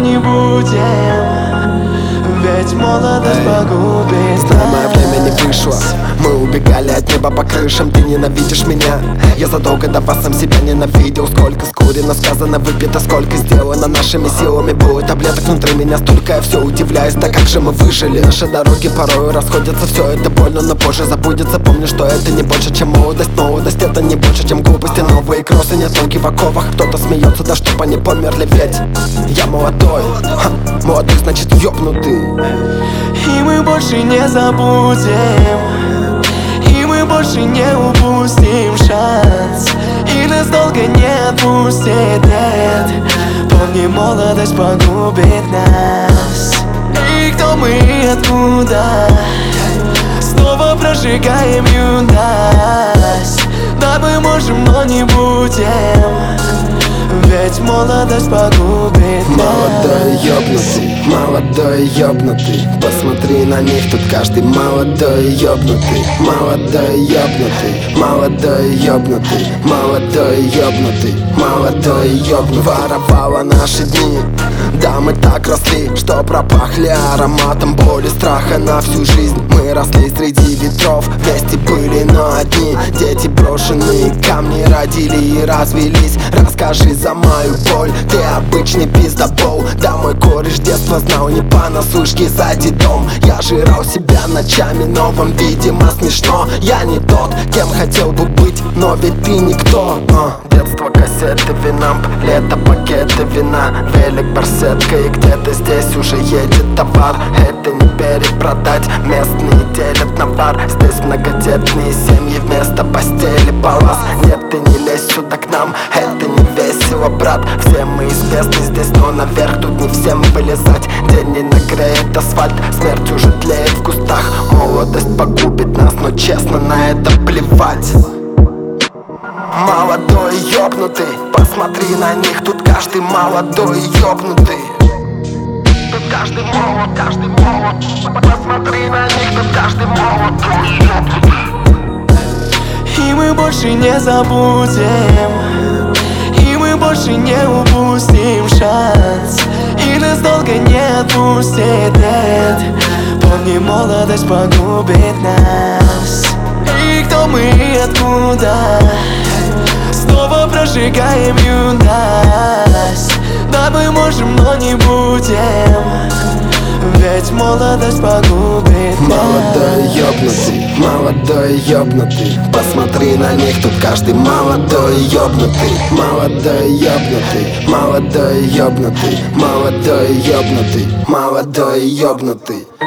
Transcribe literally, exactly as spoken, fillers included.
не будем, ведь молодость погубит нас. Самое время не вышло, мы убегали от неба по крышам. Ты ненавидишь меня, я задолго до вас сам себя ненавидел. Сколько скурено, сказано, выпито, сколько сделано нашими силами. Было таблеток внутри меня столько, я все удивляюсь, да как же мы выжили. Наши дороги порой расходятся, все это больно, но позже забудется. Помню, что это не больше, чем молодость. Молодость это не больше, чем глупости. Новые кроссы, нет ноги в оковах. Кто-то смеется, да чтоб они померли, ведь я молодой, ха, молодой значит ёбнутый. И мы больше не забудем, и мы больше не упустим шанс, и нас долго не отпустит, нет. Помни, молодость погубит нас. И кто мы и откуда, снова прожигаем юность. Да, мы можем, но не будем, ведь молодость погубит нас. Молодой ёбнутый, молодой ёбнутый. Посмотри на них, тут каждый молодой ёбнутый. Молодой ёбнутый, молодой ёбнутый. Молодой ёбнутый, молодой ёбнутый. Воровала наши дни, да мы так росли, что пропахли ароматом боли, страха на всю жизнь. Мы росли среди ветров, вместе были, но одни. Дети брошенные камни родили и развелись. Расскажи за мою боль, ты обычный пиздобол. Да, мой кореш детства знал не понаслышке за дедом. Я жрал себя ночами, но вам, видимо, смешно. Я не тот, кем хотел бы быть, но ведь ты никто. а. Детство, кассеты, винамп, лето, пакеты вина, велик, барсетка, и где-то здесь уже едет товар. Это не перепродать, местные делят на бар. Здесь многодетные семьи вместо постели палас. Нет, ты не лезь сюда к нам, это не весело, брат. Все мы известны здесь, но наверх тут не всем вылезать. День не нагреет асфальт, смерть уже тлеет в кустах. Молодость погубит нас, но честно, на это плевать. Молодой ёбнутый, посмотри на них, тут каждый молодой ёбнутый. Тут каждый молод, каждый молод. Посмотри на них, тут каждый молодой ёбнутый. И мы больше не забудем, и мы больше не упустим шанс, и нас долго не отпустит, нет. Помни, молодость погубит нас. И кто мы и откуда, снова прожигаем юность. Да, мы можем, но не будем, ведь молодость погубит нас. Молодой ёбнутый, молодой ёбнутый. Посмотри на них, тут каждый молодой ёбнутый. Молодой ёбнутый, молодой ёбнутый. Молодой ёбнутый, молодой ёбнутый.